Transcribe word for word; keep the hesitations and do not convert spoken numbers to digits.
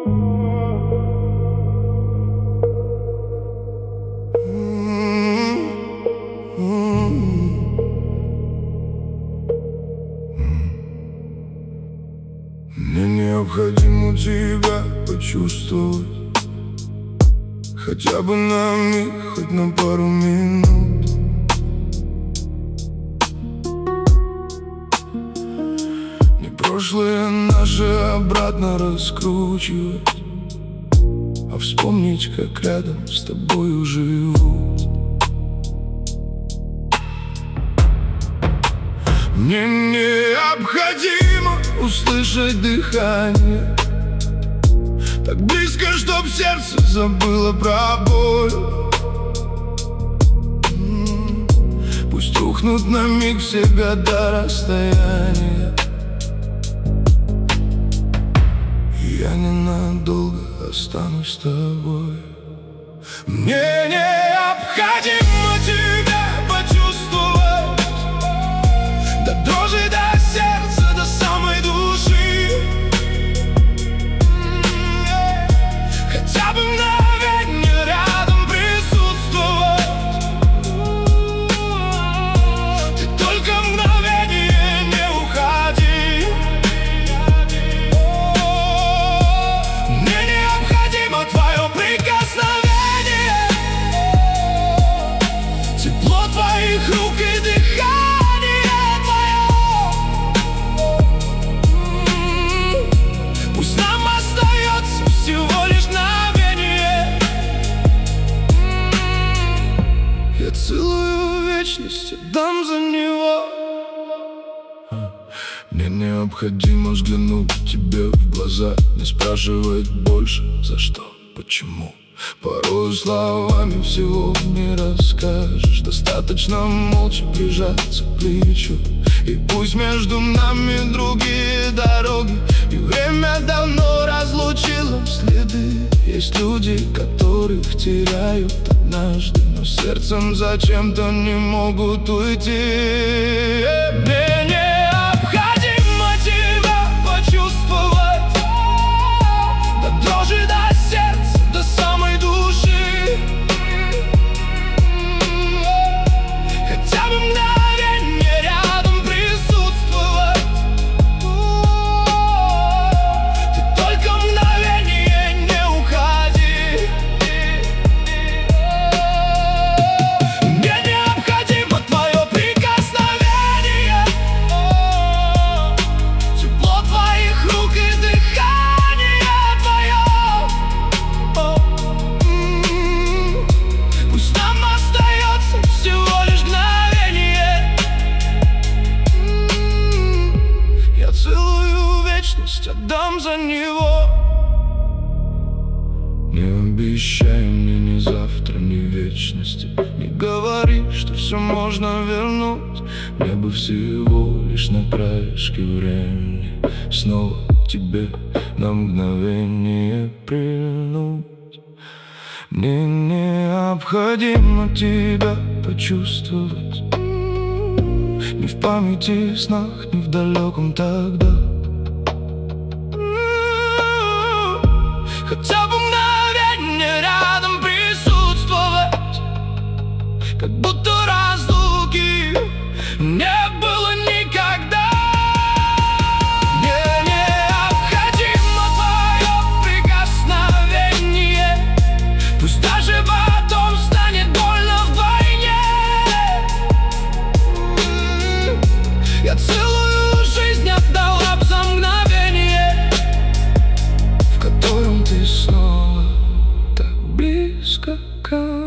Мне необходимо тебя почувствовать, хотя бы на миг, хоть на пару минут. Не прошлое наше обратно раскручивать, а вспомнить, как рядом с тобою живут. Мне необходимо услышать дыхание так близко, чтоб сердце забыло про боль. Пусть рухнут на миг все года расстояния, и я ненадолго останусь с тобой. Мне необходимо тебя почувствовать, до дрожи, до сердца, до самой души. Хотя бы мгновенье рядом присутствовать. Ты только мгновенье не уходи. Мне необходимо твое прикосновение, тепло твоих рук и дыхание твое. Пусть нам остается всего лишь мгновение. Я целую вечность отдам за него. Мне необходимо взглянуть тебе в глаза, не спрашивать больше за что, почему. Порой словами всего не расскажешь, достаточно молча прижаться к плечу. И пусть между нами другие дороги, и время давно разлучило следы. Есть люди, которых теряют однажды, но сердцем зачем-то не могут уйти. Мне необходимо тебя почувствовать, до дрожи, до сердца, до самой души. Хотя бы мгновенье рядом присутствовать. Ты только мгновенье не уходи. Мне необходимо твое прикосновение, тепло твоих рук и дыхание твое. Пусть нам остается всего лишь мгновение. Я целую вечность отдам за него. Не обещай мне ни завтра, ни вечности, не говори, что все можно вернуть. Мне бы всего лишь на краешке времени снова к тебе на мгновение прильнуть. Мне необходимо тебя почувствовать, ни в памяти, снах, ни в далеком тогда. Хотя бы мгновенье рядом присутствовать, как будто разлуки не было никогда. Мне необходимо твое прикосновение, пусть даже потом станет больно вдвойне. Я целую жизнь отдала б за мгновение, в котором ты снова так близко ко мне.